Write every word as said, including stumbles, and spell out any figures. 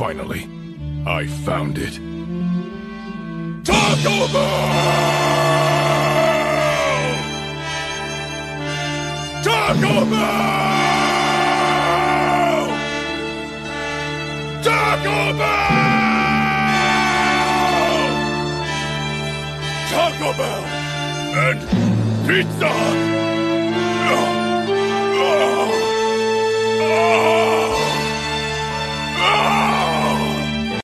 Finally, I found it. Taco Bell! Taco Bell! Taco Bell! Taco Bell! And Pizza Hut!